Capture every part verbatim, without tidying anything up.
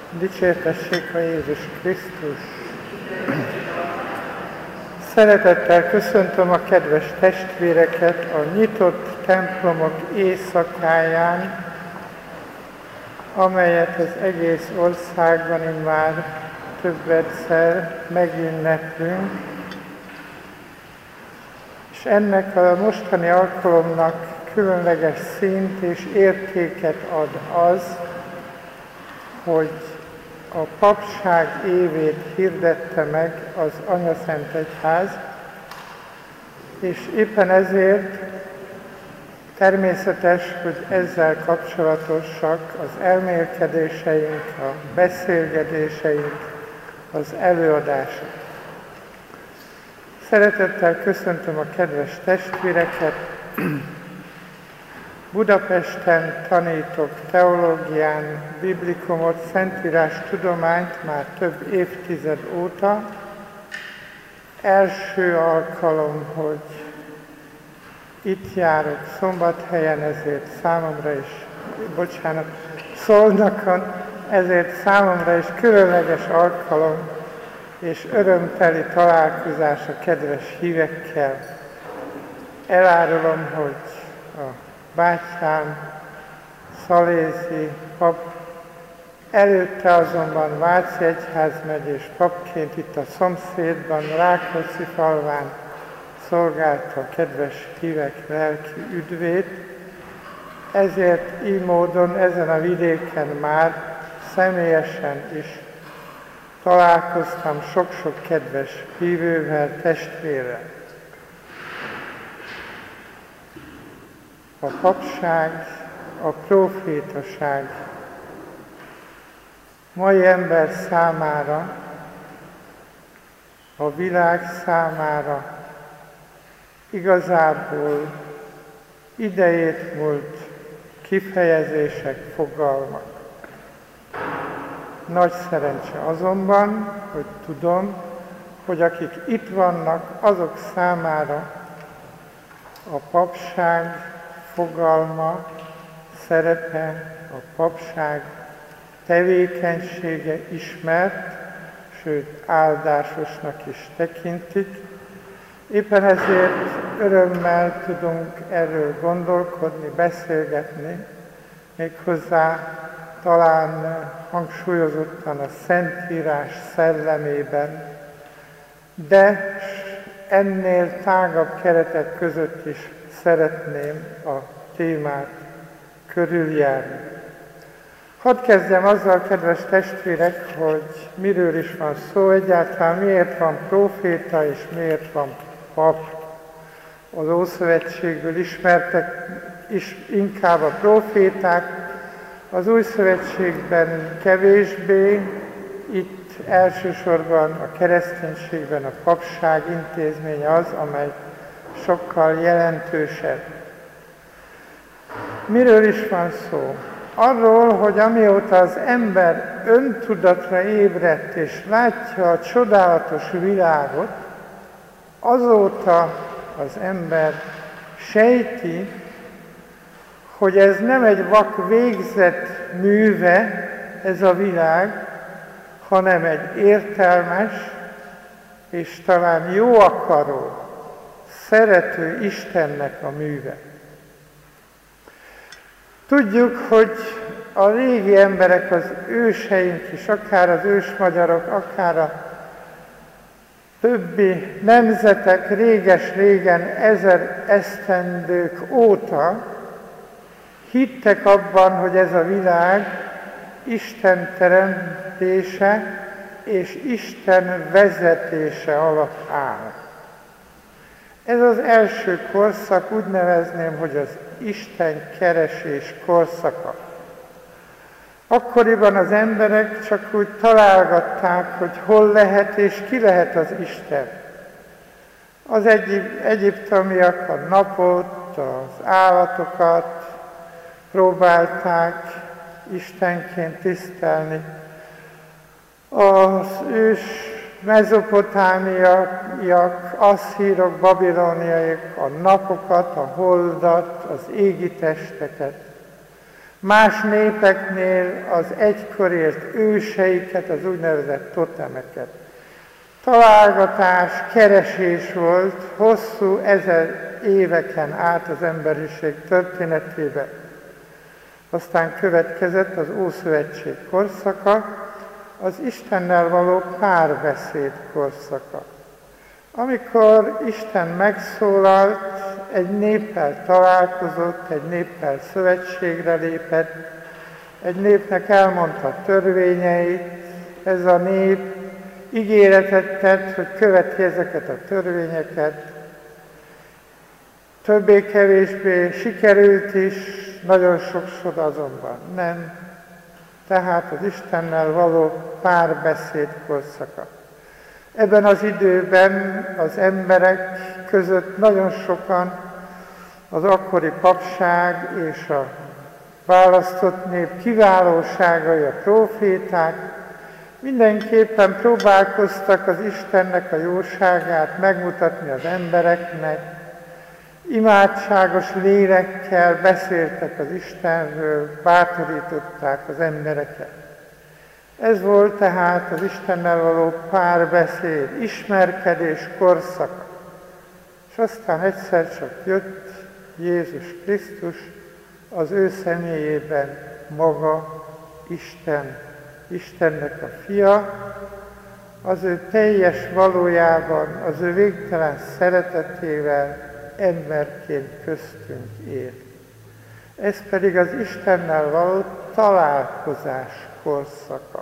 Dicsértessék a Jézus Krisztus! Szeretettel köszöntöm a kedves testvéreket a nyitott templomok éjszakáján, amelyet az egész országban immár többetszer megünneplünk, és ennek a mostani alkalomnak különleges színt és értéket ad az, hogy a papság évét hirdette meg az Anyaszent Egyház, és éppen ezért természetes, hogy ezzel kapcsolatosak az elmélkedéseink, a beszélgetéseink, az előadások. Szeretettel köszöntöm a kedves testvéreket. Budapesten tanítok teológián, biblikumot, szentírás tudományt már több évtized óta. Első alkalom, hogy itt járok Szombathelyen, ezért számomra is, bocsánat, Szolnokon, ezért számomra is különleges alkalom és örömteli találkozás a kedves hívekkel. Elárulom, hogy a bátyám, szalézi pap, előtte azonban Váci egyházmegyés papként itt a szomszédban, Rákóczi-falván szolgálta a kedves hívek lelki üdvét, ezért így módon ezen a vidéken már személyesen is találkoztam sok-sok kedves hívővel, testvérrel. A papság, a prófétaság mai ember számára, a világ számára igazából idejét múlt kifejezések, fogalmak. Nagy szerencse azonban, hogy tudom, hogy akik itt vannak, azok számára a papság fogalma, szerepe, a papság tevékenysége ismert, sőt áldásosnak is tekintik. Éppen ezért örömmel tudunk erről gondolkodni, beszélgetni, méghozzá talán hangsúlyozottan a Szentírás szellemében, de ennél tágabb keretek között is szeretném a témát körüljárni. Hadd kezdjem azzal, kedves testvérek, hogy miről is van szó, egyáltalán miért van próféta és miért van pap. Az Ószövetségből ismertek is inkább a próféták, az Új Szövetségben kevésbé, itt elsősorban a kereszténységben a papság intézménye az, amely sokkal jelentősebb. Miről is van szó? Arról, hogy amióta az ember öntudatra ébredt és látja a csodálatos világot, azóta az ember sejti, hogy ez nem egy vak végzett műve, ez a világ, hanem egy értelmes és talán jó akaró, szerető Istennek a műve. Tudjuk, hogy a régi emberek, az őseink is, akár az ősmagyarok, akár a többi nemzetek réges-régen, ezer esztendők óta hittek abban, hogy ez a világ Isten teremtése és Isten vezetése alatt áll. Ez az első korszak, úgy nevezném, hogy az Isten keresés korszaka. Akkoriban az emberek csak úgy találgatták, hogy hol lehet és ki lehet az Isten. Az egyib- egyiptomiak a napot, az állatokat próbálták istenként tisztelni. Az ős mezopotámiaiak, asszírok, babiloniaiak a napokat, a holdat, az égi testeket. Más népeknél az egykorért őseiket, az úgynevezett totemeket. Találgatás, keresés volt hosszú ezer éveken át az emberiség történetében. Aztán következett az Ószövetség korszaka, az Istennel való párbeszéd korszaka. Amikor Isten megszólalt, egy néppel találkozott, egy néppel szövetségre lépett, egy népnek elmondta törvényeit, ez a nép ígéretet tett, hogy követi ezeket a törvényeket. Többé-kevésbé sikerült is, nagyon sokszor azonban nem. Tehát az Istennel való párbeszéd korszaka. Ebben az időben az emberek között nagyon sokan az akkori papság és a választott nép kiválóságai, a próféták mindenképpen próbálkoztak az Istennek a jóságát megmutatni az embereknek, imádságos lélekkel beszéltek az Istenről, bátorították az embereket. Ez volt tehát az Istennel való párbeszéd, ismerkedés korszaka. És aztán egyszer csak jött Jézus Krisztus, az ő személyében maga Isten, Istennek a fia, az ő teljes valójában, az ő végtelen szeretetével emberként köztünk él. Ez pedig az Istennel való találkozás korszaka.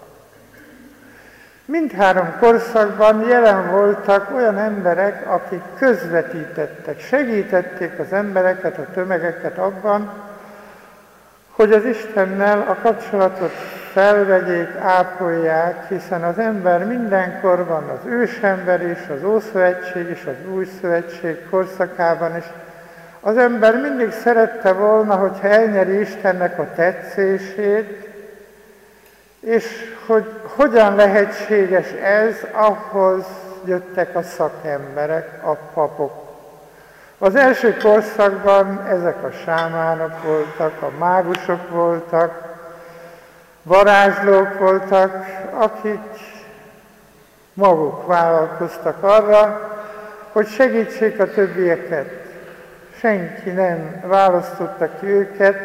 Mindhárom korszakban jelen voltak olyan emberek, akik közvetítettek, segítették az embereket, a tömegeket abban, hogy az Istennel a kapcsolatot felvegyék, ápolják, hiszen az ember mindenkorban, az ősember is, az Ószövetség és az Új Szövetség korszakában is, az ember mindig szerette volna, hogyha elnyeri Istennek a tetszését, és hogy hogyan lehetséges ez, ahhoz jöttek a szakemberek, a papok. Az első korszakban ezek a sámánok voltak, a mágusok voltak, varázslók voltak, akik maguk vállalkoztak arra, hogy segítsék a többieket. Senki nem választotta ki őket,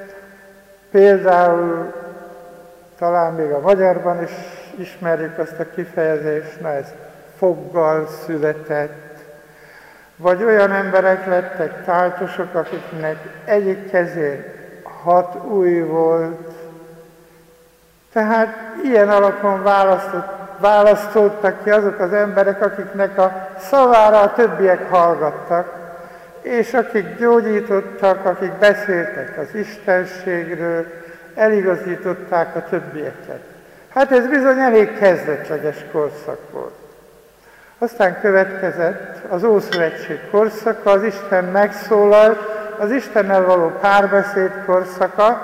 például talán még a magyarban is ismerjük azt a kifejezést, na ez foggal született, vagy olyan emberek lettek táltosok, akiknek egyik kezén hat ujj volt. Tehát ilyen alapon választottak ki azok az emberek, akiknek a szavára a többiek hallgattak, és akik gyógyítottak, akik beszéltek az istenségről, eligazították a többieket. Hát ez bizony elég kezdetleges korszak volt. Aztán következett az Ószövetség korszaka, az Isten megszólalt, az Istennel való párbeszéd korszaka,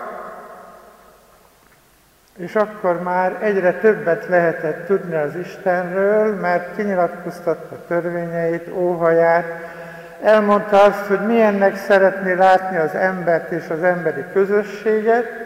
és akkor már egyre többet lehetett tudni az Istenről, mert kinyilatkoztatta törvényeit, óhaját, elmondta azt, hogy milyennek szeretné látni az embert és az emberi közösséget,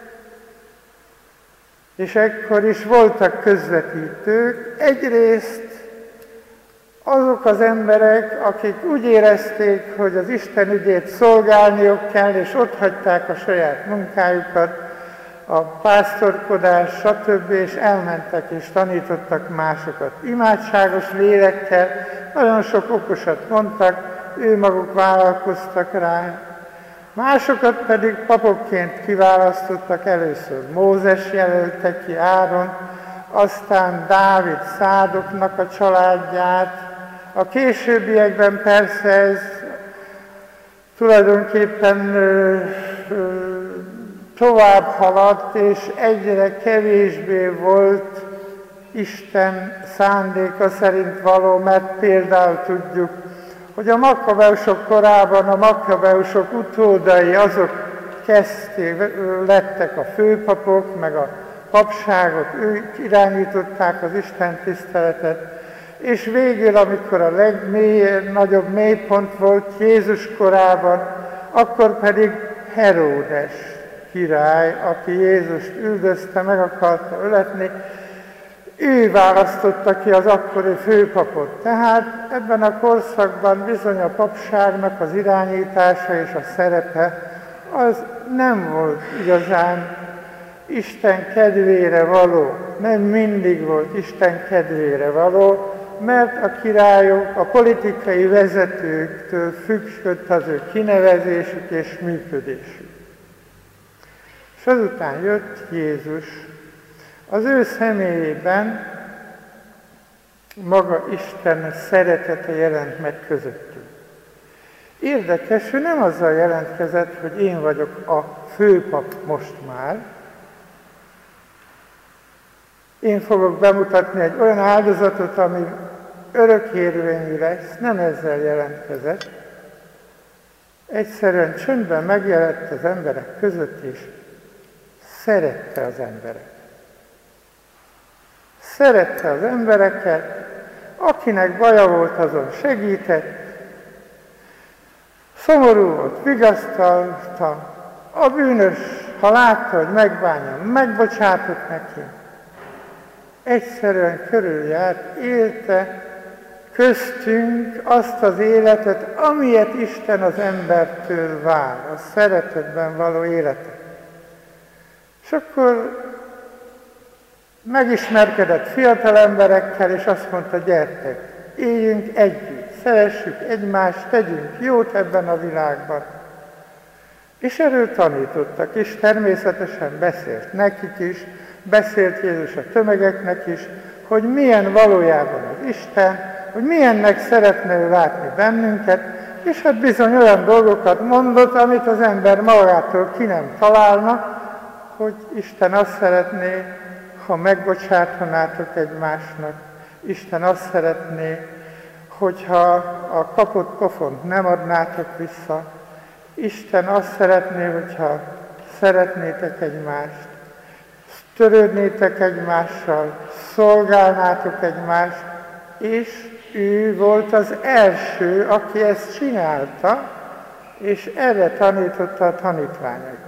és ekkor is voltak közvetítők. Egyrészt azok az emberek, akik úgy érezték, hogy az Isten ügyét szolgálniuk kell, és otthagyták a saját munkájukat, a pásztorkodás, stb. És elmentek és tanítottak másokat. Imádságos lélekkel, nagyon sok okosat mondtak, ő maguk vállalkoztak rá. Másokat pedig papokként kiválasztottak, először Mózes jelölte ki Áron, aztán Dávid Szádoknak a családját. A későbbiekben persze ez tulajdonképpen ö, ö, tovább haladt, és egyre kevésbé volt Isten szándéka szerint való, mert például tudjuk, hogy a Makkabeusok korában a Makkabeusok utódai azok kezdték, lettek a főpapok, meg a papságot, ők irányították az Isten tiszteletet, és végül, amikor a legnagyobb mélypont volt Jézus korában, akkor pedig Heródes király, aki Jézust üldözte, meg akarta öletni, ő választotta ki az akkori főpapot. Tehát ebben a korszakban bizony a papságnak az irányítása és a szerepe az nem volt igazán Isten kedvére való, nem mindig volt Isten kedvére való, mert a királyok, a politikai vezetőktől függött az ő kinevezésük és működésük. És azután jött Jézus, az ő személyében maga Isten szeretete jelent meg közöttünk. Érdekes, ő nem azzal jelentkezett, hogy én vagyok a főpap most már. Én fogok bemutatni egy olyan áldozatot, ami örökérvényű lesz, nem ezzel jelentkezett. Egyszerűen csöndben megjelent az emberek között, és szerette az embereket. Szerette az embereket, akinek baja volt, azon segített, szomorú volt, vigasztalta, a bűnös, ha látta, hogy megbánja, megbocsátott neki. Egyszerűen körüljárt, élte köztünk azt az életet, amilyet Isten az embertől vár, a szeretetben való életet. És akkor megismerkedett fiatal emberekkel, és azt mondta, gyertek, éljünk együtt, szeressük egymást, tegyünk jót ebben a világban. És erről tanítottak, és természetesen beszélt nekik is, beszélt Jézus a tömegeknek is, hogy milyen valójában az Isten, hogy milyennek szeretne ő látni bennünket, és hát bizony olyan dolgokat mondott, amit az ember magától ki nem találna, hogy Isten azt szeretné, ha megbocsátanátok egymásnak. Isten azt szeretné, hogyha a kapott pofont nem adnátok vissza. Isten azt szeretné, hogyha szeretnétek egymást, törődnétek egymással, szolgálnátok egymást, és ő volt az első, aki ezt csinálta, és erre tanította a tanítványait.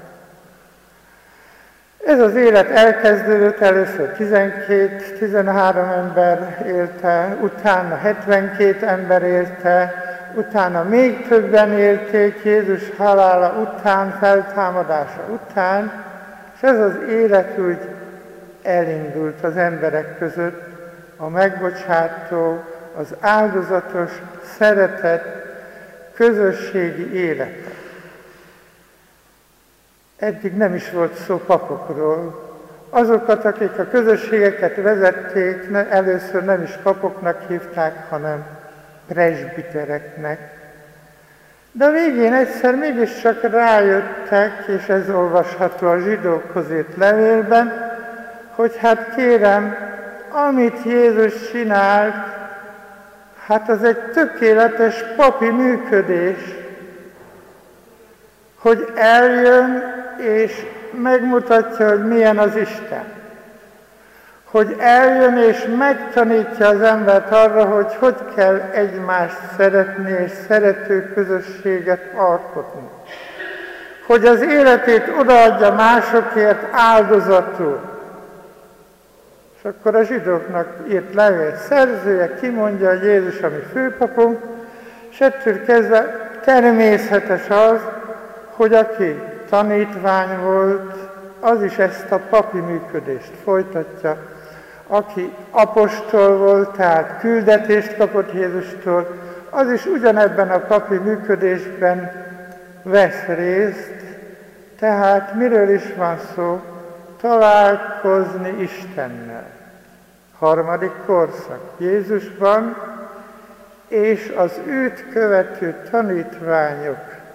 Ez az élet elkezdődött, először tizenkét-tizenhárom ember élte, utána hetvenkét ember élte, utána még többen élték Jézus halála után, feltámadása után, és ez az élet úgy elindult az emberek között, a megbocsátó, az áldozatos, szeretet, közösségi élet. Eddig nem is volt szó papokról. Azokat, akik a közösségeket vezették, először nem is papoknak hívták, hanem presbitereknek. De a végén egyszer mégiscsak rájöttek, és ez olvasható a zsidókhoz írt levélben, hogy hát kérem, amit Jézus csinált, hát az egy tökéletes papi működés, hogy eljön és megmutatja, hogy milyen az Isten. Hogy eljön és megtanítja az embert arra, hogy hogy kell egymást szeretni és szerető közösséget alkotni. Hogy az életét odaadja másokért áldozatul. És akkor a zsidóknak írt levél szerzője kimondja, hogy Jézus a mi főpapunk, és ettől kezdve természetes az, hogy aki tanítvány volt, az is ezt a papi működést folytatja. Aki apostol volt, tehát küldetést kapott Jézustól, az is ugyanebben a papi működésben vesz részt. Tehát miről is van szó? Találkozni Istennel. Harmadik korszak Jézusban, és az őt követő tanítványok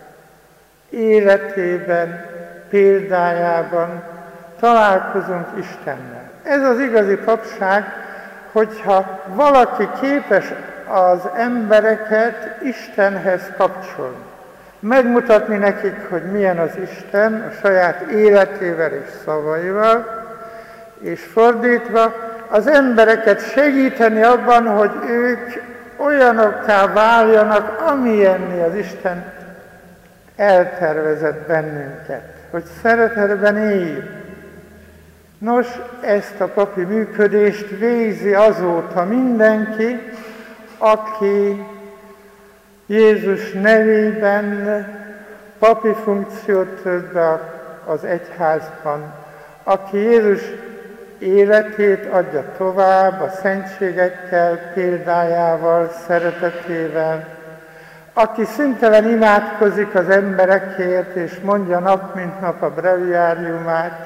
életében, példájában találkozunk Istennel. Ez az igazi papság, hogyha valaki képes az embereket Istenhez kapcsolni, megmutatni nekik, hogy milyen az Isten a saját életével és szavaival, és fordítva az embereket segíteni abban, hogy ők olyanokká váljanak, amilyenné az Isten eltervezett bennünket. hogy szeretetben éljünk. Nos, ezt a papi működést végzi azóta mindenki, aki Jézus nevében papi funkciót tölt be az egyházban, aki Jézus életét adja tovább a szentségekkel, példájával, szeretetével, aki szüntelen imádkozik az emberekért, és mondja nap mint nap a breviáriumát,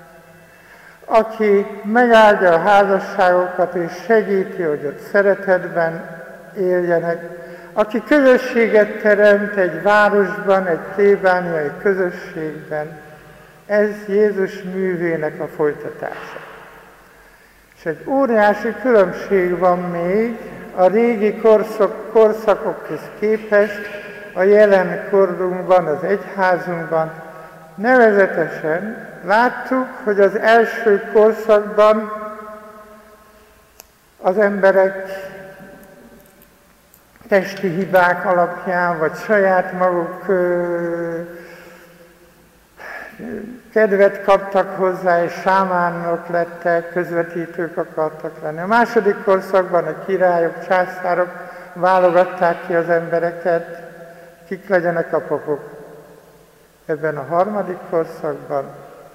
aki megáldja a házasságokat, és segíti, hogy ott szeretetben éljenek, aki közösséget teremt egy városban, egy plébániai közösségben. Ez Jézus művének a folytatása. És egy óriási különbség van még a régi korszak, korszakokhoz képest a jelen korunkban, az egyházunkban. Nevezetesen láttuk, hogy az első korszakban az emberek testi hibák alapján, vagy saját maguk ö, kedvet kaptak hozzá, és sámánok lettek, közvetítők akartak lenni. A második korszakban a királyok, császárok válogatták ki az embereket, kik legyenek a papok. Ebben a harmadik korszakban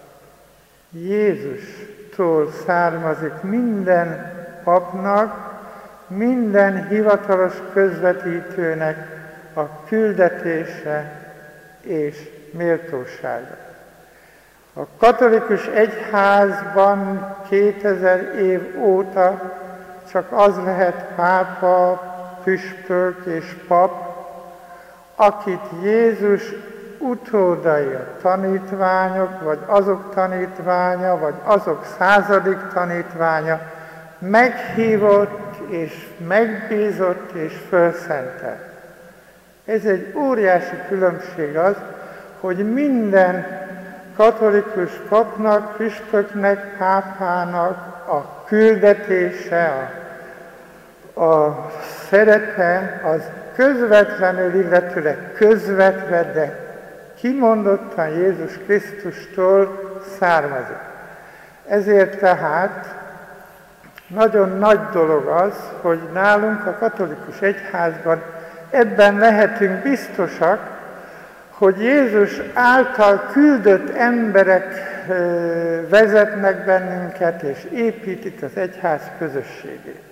Jézustól származik minden papnak, minden hivatalos közvetítőnek a küldetése és méltósága. A katolikus egyházban kétezer év óta csak az lehet pápa, püspök és pap, akit Jézus utódai, a tanítványok, vagy azok tanítványa, vagy azok századik tanítványa meghívott és megbízott és felszentelt. Ez egy óriási különbség az, hogy minden katolikus papnak, püspöknek, pápának a küldetése, a, a szerepe az közvetlenül, illetőleg közvetve, de kimondottan Jézus Krisztustól származik. Ezért tehát nagyon nagy dolog az, hogy nálunk a katolikus egyházban ebben lehetünk biztosak, hogy Jézus által küldött emberek vezetnek bennünket és építik az egyház közösségét.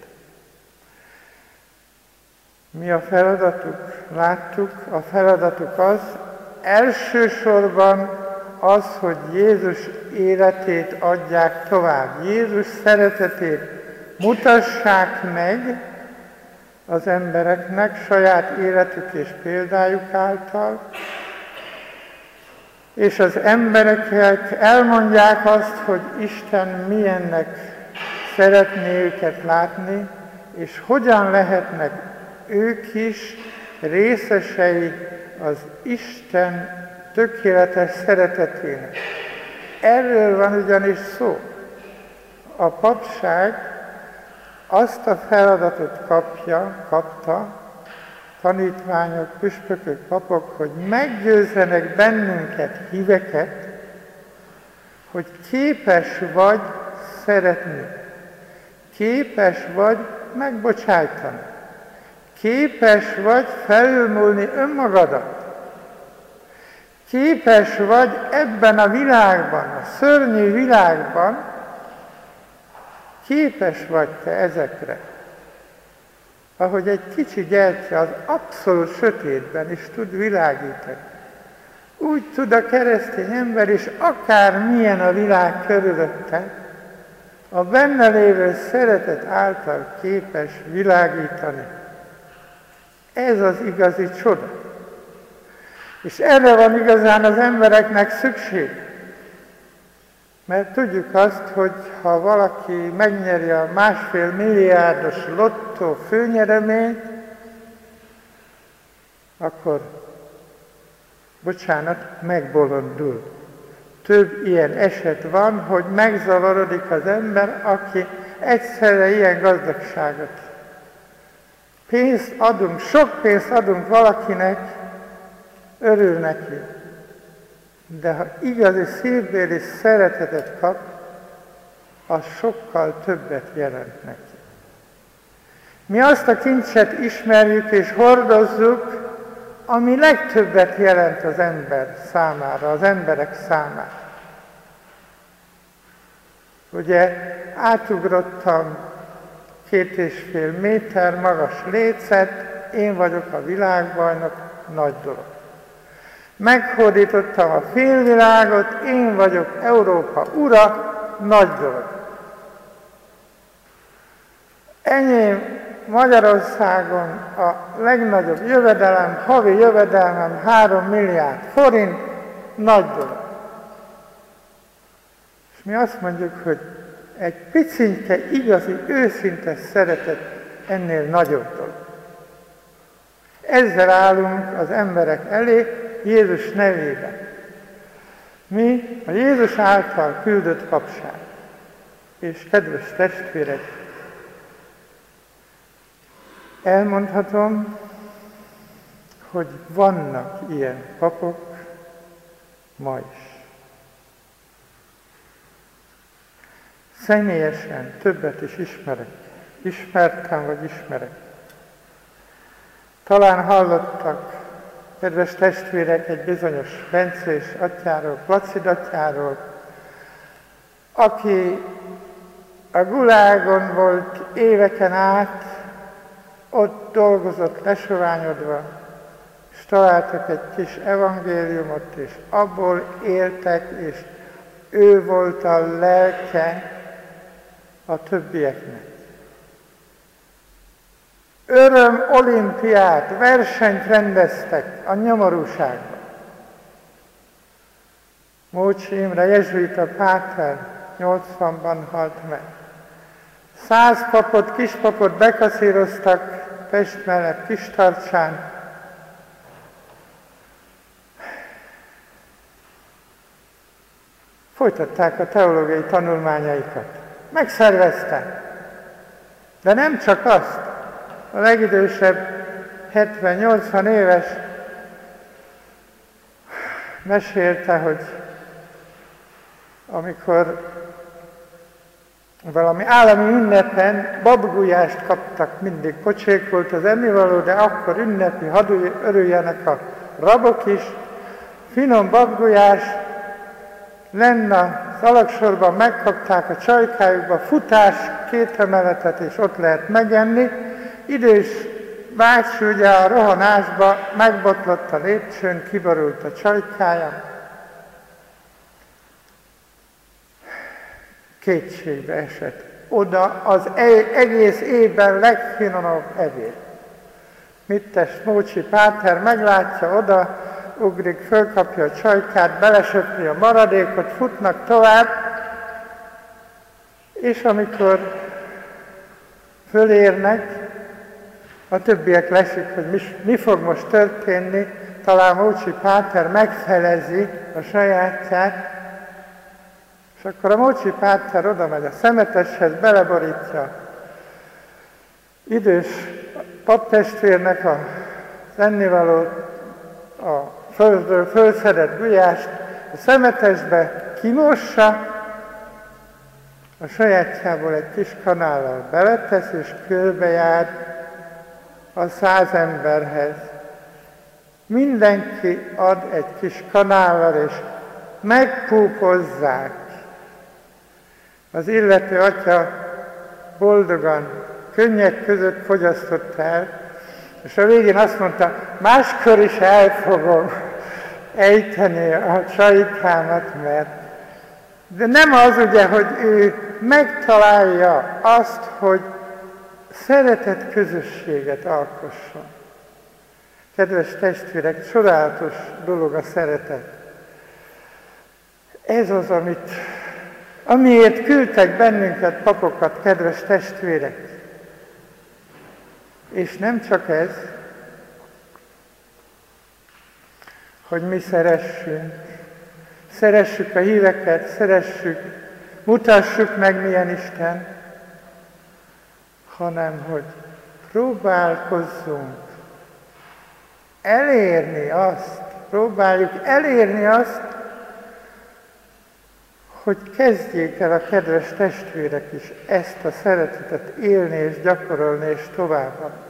Mi a feladatuk? Láttuk, a feladatuk az, elsősorban az, hogy Jézus életét adják tovább. Jézus szeretetét mutassák meg az embereknek saját életük és példájuk által, és az emberek elmondják azt, hogy Isten milyennek szeretné őket látni, és hogyan lehetnek ők is részesei az Isten tökéletes szeretetének. Erről van ugyanis szó. A papság azt a feladatot kapja, kapta, tanítványok, püspökök, papok, hogy meggyőzzenek bennünket, híveket, hogy képes vagy szeretni, képes vagy megbocsájtani, képes vagy felülmúlni önmagadat, képes vagy ebben a világban, a szörnyű világban, képes vagy te ezekre. Ahogy egy kicsi gyertya az abszolút sötétben is tud világítani. Úgy tud a keresztény ember is, akármilyen a világ körülötte, a benne lévő szeretet által képes világítani. Ez az igazi csoda. És erre van igazán az embereknek szükség. Mert tudjuk azt, hogy ha valaki megnyeri a másfél milliárdos lottó főnyereményt, akkor, bocsánat, megbolondul. Több ilyen eset van, hogy megzavarodik az ember, aki egyszerre ilyen gazdagságot. Pénzt adunk, sok pénzt adunk valakinek, örül neki. De ha igazi szívbéli szeretetet kap, az sokkal többet jelent neki. Mi azt a kincset ismerjük és hordozzuk, ami legtöbbet jelent az ember számára, az emberek számára. Ugye átugrottam két és fél méter magas lécet, én vagyok a világbajnok, nagy dolog. Meghódítottam a félvilágot, én vagyok Európa ura, nagy dolog. Enyém Magyarországon a legnagyobb jövedelem, havi jövedelmem három milliárd forint, nagy dolog. És mi azt mondjuk, hogy egy picike, igazi, őszinte szeretet ennél nagyobb dolog. Ezzel állunk az emberek elé, Jézus nevében. Mi a Jézus által küldött papság. És kedves testvérek, elmondhatom, hogy vannak ilyen papok ma is. Személyesen többet is ismerek. Ismertem, vagy ismerek. Talán hallottak, kedves testvérek, egy bizonyos Bencés atyáról, Placid atyáról, aki a Gulágon volt éveken át, ott dolgozott lesoványodva, és találtak egy kis evangéliumot, és abból éltek, és ő volt a lelke a többieknek. Öröm olimpiát, versenyt rendeztek a nyomorúságban. Mócsi Imre, jezsuita páter, nyolcvanban halt meg. Száz papot, kispapot bekaszíroztak Pest mellett Kistarcsán. Folytatták a teológiai tanulmányaikat. Megszerveztek. De nem csak azt. A legidősebb, hetven-nyolcvan éves mesélte, hogy amikor valami állami ünnepen babgulyást kaptak, mindig pocsék volt az ennivaló, de akkor ünnepi, hadd örüljenek a rabok is. Finom babgulyás, lenn az alagsorban megkapták a csajkájukba, futás, két emeletet, és ott lehet megenni. Idős bácsi ugye a rohanásba megbotlott a lépcsőn, kiborult a csajkája. Kétségbe esett. Oda az egész évben legfinomabb evér. Mit tesz Mócsi páter, meglátja, oda ugrik, fölkapja a csajkát, belesöpri a maradékot, futnak tovább, és amikor fölérnek, a többiek leszik, hogy mi, mi fog most történni, talán Mócsi páter megfelezi a sajátját, és akkor a Mócsi páter oda megy a szemeteshez, beleborítja idős paptestvérnek az ennivalót, a földről fölszedett gulyást a szemetesbe, kimossa, a sajátjából egy kis kanállal beletesz, és körbejár a száz emberhez. Mindenki ad egy kis kanállal, és megpúpozzák. Az illető atya boldogan, könnyek között fogyasztott el, és a végén azt mondta, máskor is el fogom ejteni a csajkámat, mert... De nem az ugye, hogy ő megtalálja azt, hogy szeretett közösséget alkosson. Kedves testvérek, csodálatos dolog a szeretet. Ez az, amit, amiért küldtek bennünket papokat, kedves testvérek. És nem csak ez, hogy mi szeressünk, szeressük a híveket, szeressük, mutassuk meg, milyen Isten, hanem hogy próbálkozzunk elérni azt, próbáljuk elérni azt, hogy kezdjék el a kedves testvérek is ezt a szeretetet élni és gyakorolni és továbbadni.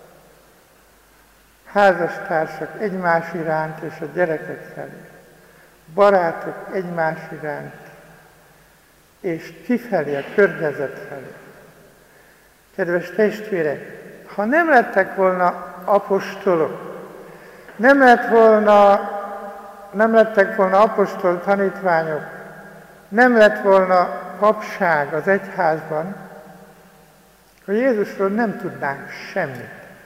Házastársak egymás iránt és a gyerekek felé, barátok egymás iránt és kifelé, a környezet felé. Kedves testvérek, ha nem lettek volna apostolok, nem lett volna, nem lettek volna apostol tanítványok, nem lett volna papság az egyházban, akkor Jézusról nem tudnánk semmit.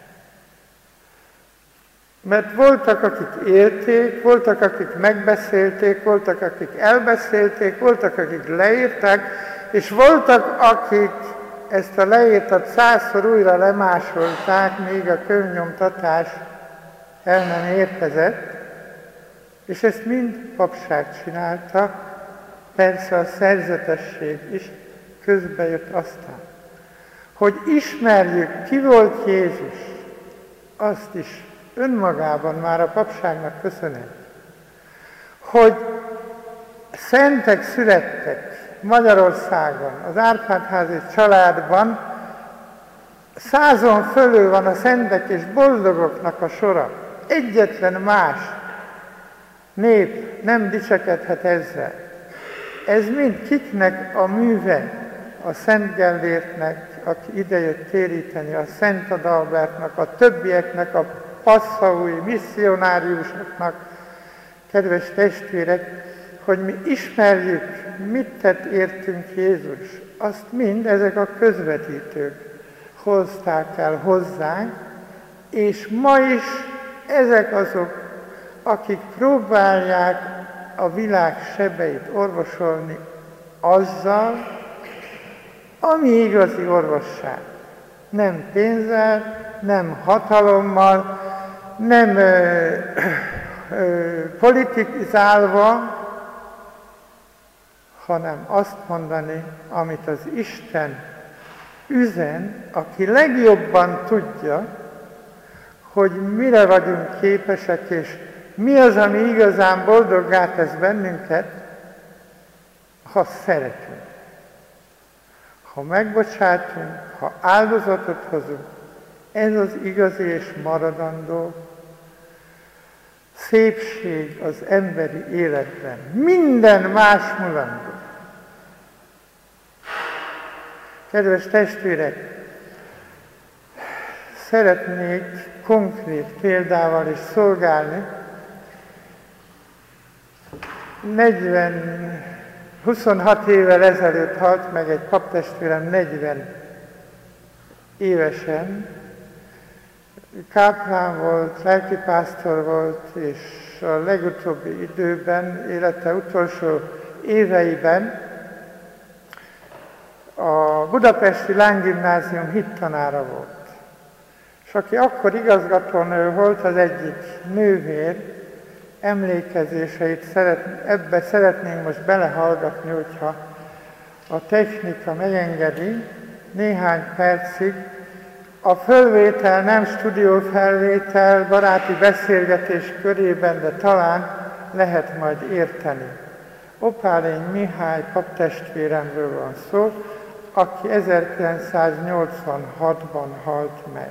Mert voltak, akik élték, voltak, akik megbeszélték, voltak, akik elbeszélték, voltak, akik leírták, és voltak, akik ezt a leírtat százszor újra lemásolták, míg a könyvnyomtatás el nem érkezett, és ezt mind papság csinálta, persze a szerzetesség is közbejött aztán. Hogy ismerjük, ki volt Jézus, azt is önmagában már a papságnak köszönhet. Hogy szentek születtek Magyarországon, az Árpád-házi családban, százon fölül van a szentek és boldogoknak a sora. Egyetlen más nép nem dicsekedhet ezzel. Ez mind kiknek a műve? A Szent Gellértnek, aki idejött téríteni, a Szent Adalbertnak, a többieknek, a passzaui misszionáriusoknak, kedves testvérek, hogy mi ismerjük, mit tett értünk Jézus, azt mind ezek a közvetítők hozták el hozzánk, és ma is ezek azok, akik próbálják a világ sebeit orvosolni azzal, ami igazi orvosság. Nem pénzzel, nem hatalommal, nem ö, ö, politizálva, hanem azt mondani, amit az Isten üzen, aki legjobban tudja, hogy mire vagyunk képesek, és mi az, ami igazán boldoggá tesz bennünket, ha szeretünk. Ha megbocsátunk, ha áldozatot hozunk, ez az igazi és maradandó szépség az emberi életben. Minden más mulandó. Kedves testvérek, szeretnék konkrét példával is szolgálni. negyven, huszonhat évvel ezelőtt halt meg egy paptestvérem negyven évesen. Káplán volt, lelkipásztor volt, és a legutóbbi időben, élete utolsó éveiben a budapesti Lánggimnázium hittanára volt. És aki akkor igazgatónő volt, az egyik nővér emlékezéseit szeret, ebbe szeretnénk most belehallgatni, hogyha a technika megengedi, néhány percig. A fölvétel nem stúdiófelvétel, baráti beszélgetés körében, de talán lehet majd érteni. Opálény Mihály paptestvéremről van szó, aki ezerkilencszáznyolcvanhatban halt meg.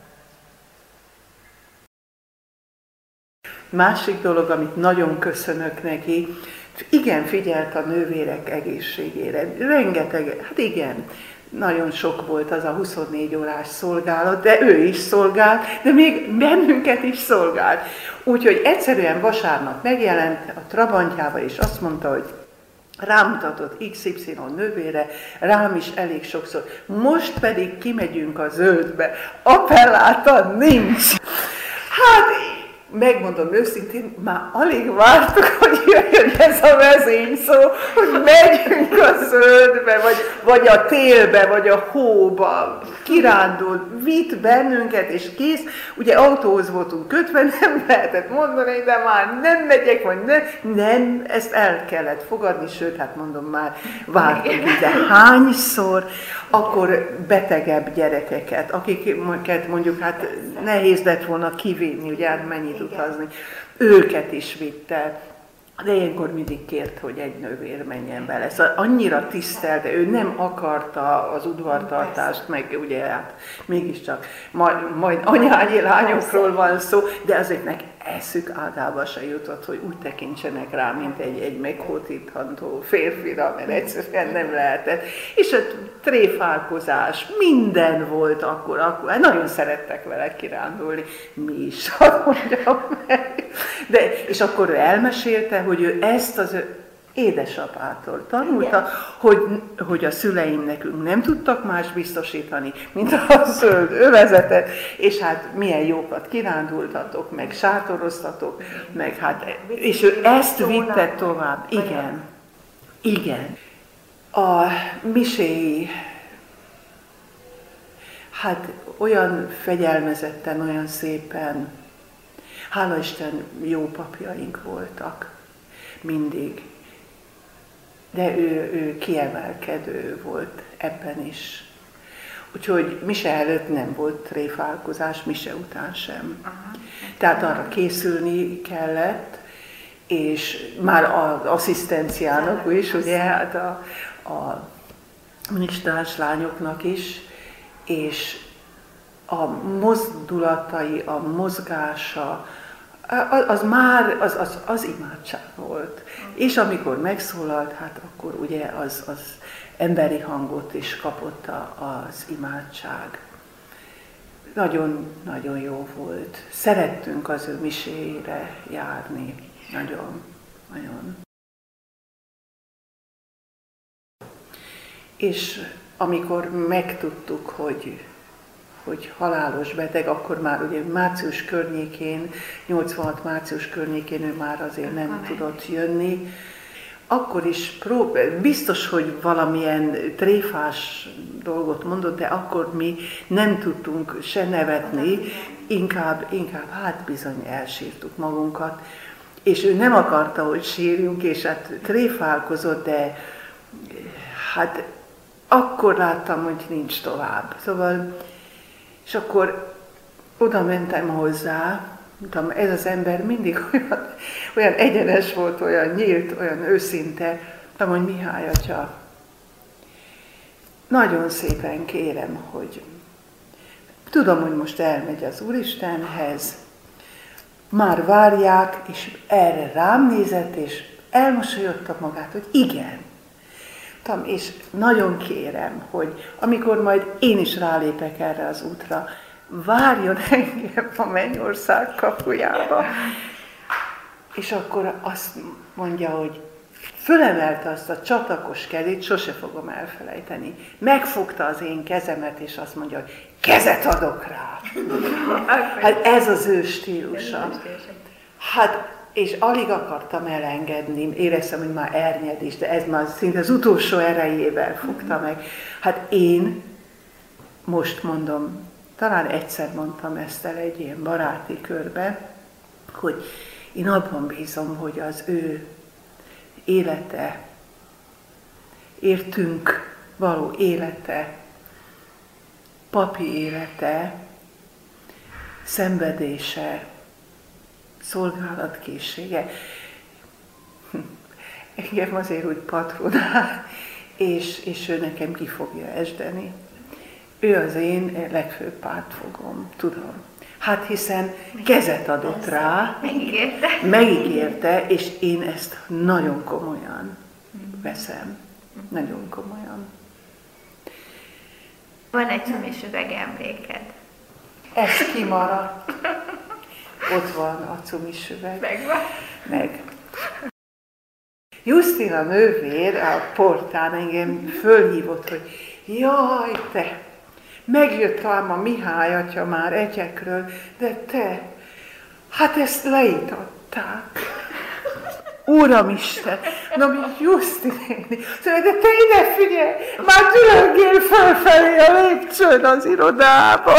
Másik dolog, amit nagyon köszönök neki, igen, figyelt a nővérek egészségére. Rengeteg, hát igen, nagyon sok volt az a huszonnégy órás szolgálat, de ő is szolgált, de még bennünket is szolgált. Úgyhogy egyszerűen vasárnap megjelent a trabantjába, és azt mondta, hogy rámutatott iksz ipszilon nővére, rám is elég sokszor. Most pedig kimegyünk a zöldbe. Appelláta nincs. Hát, megmondom őszintén, már alig vártuk, hogy jöjjön ez a vezényszó, hogy megyünk a zöldbe, vagy, vagy a télbe, vagy a hóba, kirándul, vitt bennünket, és kész. Ugye autóhoz voltunk kötve, nem lehetett mondani, de már nem megyek, vagy nem, nem, ezt el kellett fogadni, sőt, hát mondom, már vártunk ide hányszor, akkor betegebb gyerekeket, akiket mondjuk hát nehéz lett volna kivinni, ugye hát mennyit utazni, őket is vitte. De ilyenkor mindig kért, hogy egy nővér menjen bele. Szóval annyira tisztelte, ő nem akarta az udvartartást, meg ugye hát mégiscsak majd, majd anyányi lányokról van szó, de azoknak eszük ágába se jutott, hogy úgy tekintsenek rá, mint egy, egy meghódítható férfira, mert egyszerűen nem lehetett. És a tréfálkozás, minden volt akkor, akkor hát nagyon szerettek vele kirándulni, mi is, hadd mondjam meg. De, és akkor ő elmesélte, hogy ő ezt az ő édesapától tanulta, hogy, hogy a szüleim nekünk nem tudtak más biztosítani, mint a zöld övezetet, és hát milyen jókat kirándultatok, meg sátoroztatok, meg hát, és ő ezt vitte tovább. Igen, igen. A miséi, hát olyan fegyelmezetten, olyan szépen, hála Isten, jó papjaink voltak, mindig. De ő, ő kiemelkedő volt ebben is. Úgyhogy mise előtt nem volt tréfálkozás, mise után sem. Aha. Tehát arra készülni kellett, és már az asszisztenciának is, ugye, hát a, a minisztráns lányoknak is, és a mozdulatai, a mozgása, az már az, az, az imádság volt. És amikor megszólalt, hát akkor ugye az, az emberi hangot is kapott a, az imádság. Nagyon-nagyon jó volt. Szerettünk az ő miséire járni. Nagyon, nagyon. És amikor megtudtuk, hogy hogy halálos beteg, akkor már ugye március környékén, nyolcvanhat március környékén ő már azért nem tudott jönni. Akkor is prób- biztos, hogy valamilyen tréfás dolgot mondott, de akkor mi nem tudtunk se nevetni, inkább, inkább hát bizony elsírtuk magunkat. És ő nem akarta, hogy sírjunk, és hát tréfálkozott, de hát akkor láttam, hogy nincs tovább. Szóval és akkor oda mentem hozzá, mondtam, ez az ember mindig olyan, olyan egyenes volt, olyan nyílt, olyan őszinte, mondtam, hogy Mihály atya, nagyon szépen kérem, hogy tudom, hogy most elmegy az Úristenhez, már várják, és erre rám nézett, és elmosolyodta magát, hogy igen. És nagyon kérem, hogy amikor majd én is rálépek erre az útra, várjon engem a mennyország kapujába. És akkor azt mondja, hogy fölemelte azt a csatakos kezét, sose fogom elfelejteni. Megfogta az én kezemet, és azt mondja, hogy kezet adok rá. Hát ez az ő stílusa. Hát és alig akartam elengedni, éreztem, hogy már ernyed is, de ez már szinte az utolsó erejével fogta meg. Hát én, most mondom, talán egyszer mondtam ezt el egy ilyen baráti körbe, hogy én abban bízom, hogy az ő élete, értünk való élete, papi élete, szenvedése, szolgálatkészsége, engem azért úgy patronál, és, és ő nekem ki fogja esdeni. Ő az én legfőbb pártfogom, tudom. Hát hiszen kezet adott rá, megígérte. megígérte, és én ezt nagyon komolyan veszem. Nagyon komolyan. Van egy cumisüveg emléked. Ez kimaradt. Ott van a cumisüveg. Megvan. Meg. Justina nővér a portán engem fölhívott, hogy jaj, te, megjött ám a Mihály atya már egyekről, de te, hát ezt leítatták. Uramisten, na mi Justi néni, szóval, de te ide figyelj, már dülöngél fölfelé a lépcsőn az irodába.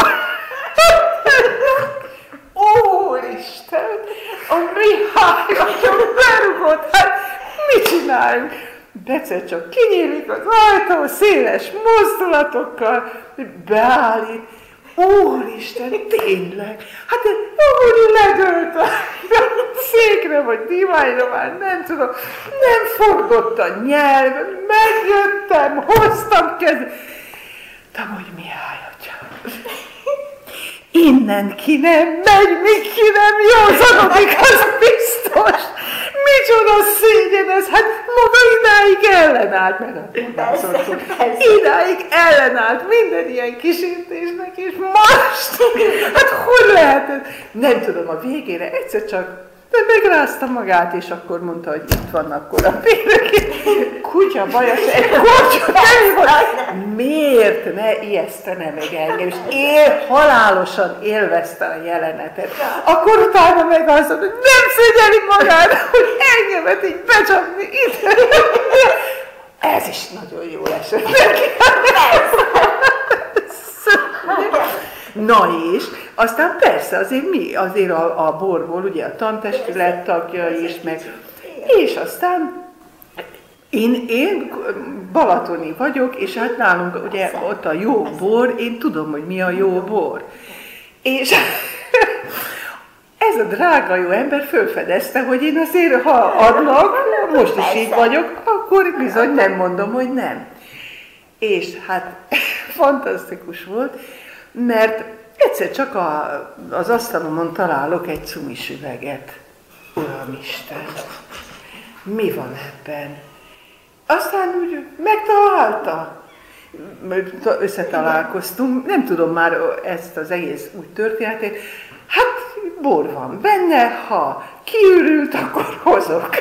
Úristen, a Mihály atya berugott, hát mit csináljunk? Egyszer csak kinyílik az ajtó széles mozdulatokkal, beállít. Úristen, tényleg! Hát ahogy ledőlt a székre, vagy diványra, már nem tudom, nem forgott a nyelv, megjöttem, hoztam kezet. De hogy Mihály atya, innen ki nem megy, míg ki nem józanodik, az biztos. Micsoda szégyen ez, hát maga idáig ellenállt, meg idáig ellenállt minden ilyen kísértésnek, és most, hát hogy lehet ez? Nem tudom, a végére egyszer csak de megrázta magát, és akkor mondta, hogy itt vannak korapérek. Kutya bajas, egy korcsot elhívott. Miért ne ijesztene meg engem? És él, halálosan élvezte a jelenetet. Akkor utána meg azt mondta, hogy nem szégyeli magát, hogy engemet így becsapni itt. Ez is nagyon jól esett neki. Na és, aztán persze azért mi, azért a, a borból, ugye a tantestület tagja is, meg, és aztán én, én balatoni vagyok, és hát nálunk ugye ott a jó bor, én tudom, hogy mi a jó bor. És ez a drága jó ember felfedezte, hogy én azért, ha adnak, most is így vagyok, akkor bizony nem mondom, hogy nem. És hát fantasztikus volt, mert egyszer csak a, az asztalomon találok egy cumis üveget. Uramisten, mi van ebben? Aztán úgy megtalálta. Összetalálkoztunk, nem tudom már ezt az egész úgy történetét. Hát bor van benne, ha kiürült, akkor hozok.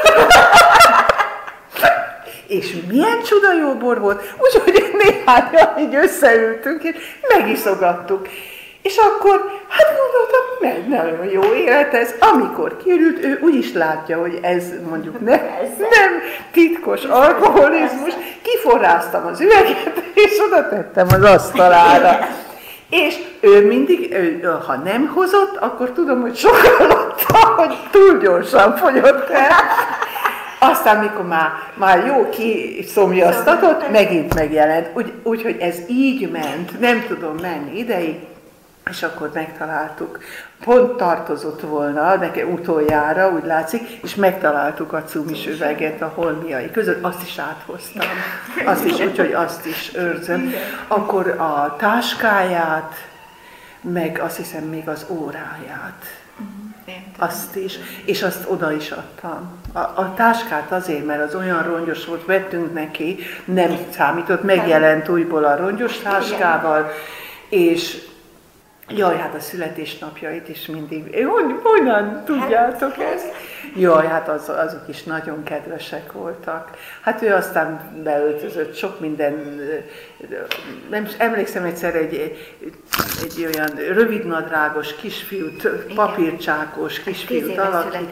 És milyen csuda jó bor volt, úgyhogy néhányan így összeültünk, és megiszogattuk. És akkor, hát gondoltam, meg nagyon jó élet ez. Amikor kiürült, ő úgy is látja, hogy ez mondjuk ne, nem titkos alkoholizmus. Kiforráztam az üveget, és oda tettem az asztalára. És ő mindig, ő, ha nem hozott, akkor tudom, hogy sokallotta, hogy túl gyorsan fogyott el. Aztán, mikor már, már jó kiszomjaztatott, megint megjelent. Úgy, úgyhogy ez így ment, nem tudom menni ideig, és akkor megtaláltuk. Pont tartozott volna nekem utoljára, úgy látszik, és megtaláltuk a cumis üveget a holmiai között, azt is áthoztam. Azt is, úgyhogy azt is őrzöm. Akkor a táskáját, meg azt hiszem még az óráját. Azt is, és azt oda is adtam. A, a táskát azért, mert az olyan rongyos volt, vettünk neki, nem számított, megjelent újból a rongyos táskával, és jaj, hát a születésnapjait is mindig, hogy, honnan tudjátok ezt? Jaj, hát az, azok is nagyon kedvesek voltak. Hát ő aztán beöltözött sok minden, nem emlékszem egyszer egy, egy olyan rövidnadrágos kisfiút, papírcsákos kisfiút alakított.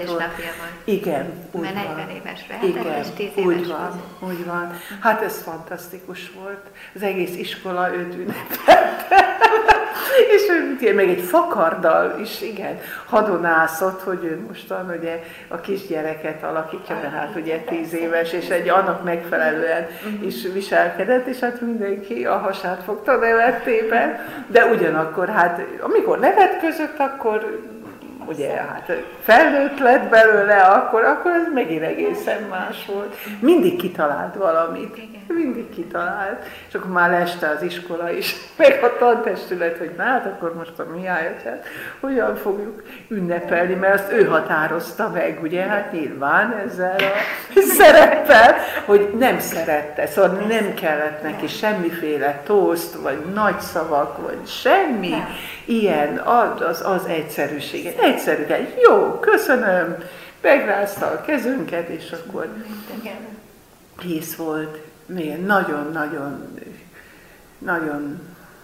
Igen, úgy Mert van. negyven évesre, Igen, és tíz éves úgy van, úgy van. Hát ez fantasztikus volt. Az egész iskola őt ünnepelte. És ő még egy fakarddal is, igen, hadonászott, hogy ő mostan ugye a kisgyereket alakítja, mert hát ugye tíz éves, és egy annak megfelelően is viselkedett, és hát mindenki a hasát fogta nevettében, de ugyanakkor hát, amikor nevetközött, akkor ugye hát felnőtt lett belőle, akkor, akkor ez megint egészen más volt. Mindig kitalált valamit, mindig kitalált, és akkor már este az iskola is, meg a tantestület, hogy na hát akkor most a Mihályat, hát hogyan fogjuk ünnepelni, mert azt ő határozta meg, ugye, hát nyilván ezzel a szereppel, hogy nem szerette, szóval nem kellett neki semmiféle tószt, vagy nagy szavak, vagy semmi ilyen, az, az, az egyszerűség. Egyszerűen, jó, köszönöm, megrázta a kezünket, és akkor kész volt. Milyen nagyon-nagyon, nagyon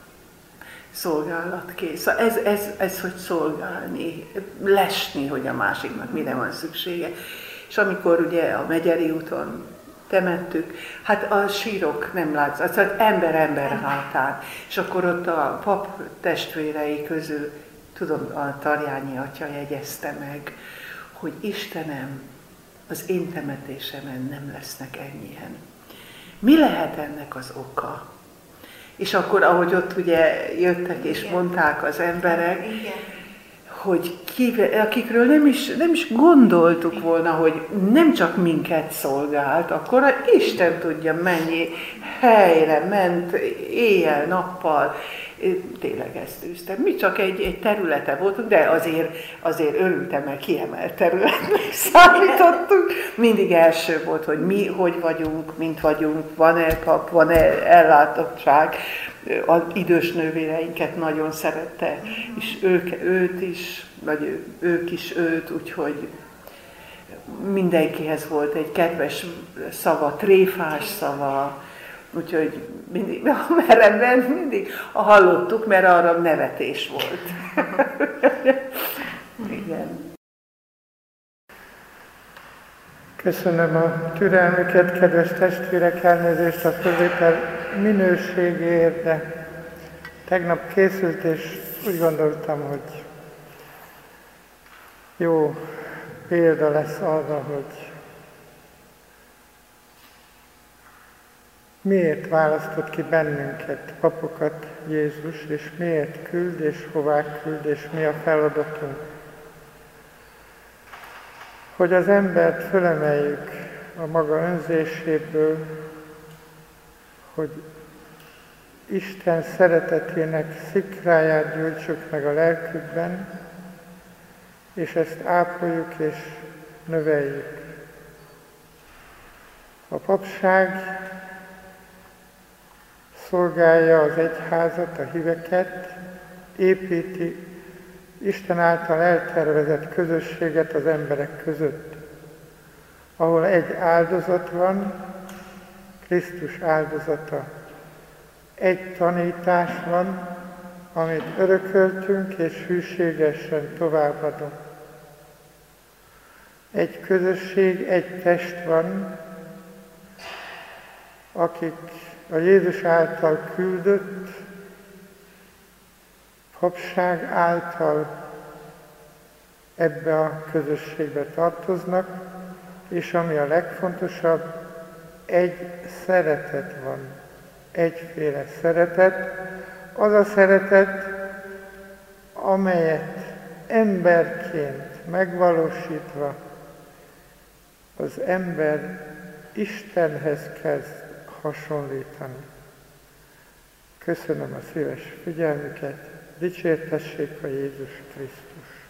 szolgálatkész. Ez, ez, ez, hogy szolgálni, lesni, hogy a másiknak mire van szüksége. És amikor ugye a Megyeri úton temettük, hát a sírok nem látszott, szóval ember-ember hátán. És akkor ott a pap testvérei közül, tudom, a Tarjányi atya jegyezte meg, hogy Istenem, az én temetésemen nem lesznek ennyien. Mi lehet ennek az oka? És akkor, ahogy ott ugye jöttek és igen. mondták az emberek, igen. hogy kive, akikről nem is, nem is gondoltuk igen. volna, hogy nem csak minket szolgált, akkor Isten tudja mennyi helyre ment éjjel-nappal. Tényleg ezt űztem. Mi csak egy, egy területe voltunk, de azért, azért örültem, mert kiemelt területnek számítottunk. Mindig első volt, hogy mi hogy vagyunk, mint vagyunk, van-e kap, van-e ellátottság. Az idős nővéreinket nagyon szerette, és ők, őt is, vagy ő, ők is őt, úgyhogy mindenkihez volt egy kedves szava, tréfás szava, úgyhogy mindig, merre ment, mindig hallottuk, mert arra nevetés volt. Igen. Köszönöm a türelmüket, kedves testvérek, elnézést a fölvétel minőségéért, de tegnap készült, és úgy gondoltam, hogy jó példa lesz arra, hogy miért választott ki bennünket, papokat Jézus, és miért küld, és hová küld, és mi a feladatunk. Hogy az embert fölemeljük a maga önzéséből, hogy Isten szeretetének szikráját gyújtsuk meg a lelkükben, és ezt ápoljuk és növeljük. A papság szolgálja az egyházat, a híveket, építi Isten által eltervezett közösséget az emberek között, ahol egy áldozat van, Krisztus áldozata. Egy tanítás van, amit örököltünk és hűségesen továbbadunk. Egy közösség, egy test van, akik a Jézus által küldött, papság által ebbe a közösségbe tartoznak, és ami a legfontosabb, egy szeretet van, egyféle szeretet, az a szeretet, amelyet emberként megvalósítva az ember Istenhez kezd hasonlítani. Köszönöm a szíves figyelmüket, dicsértessék a Jézus Krisztus!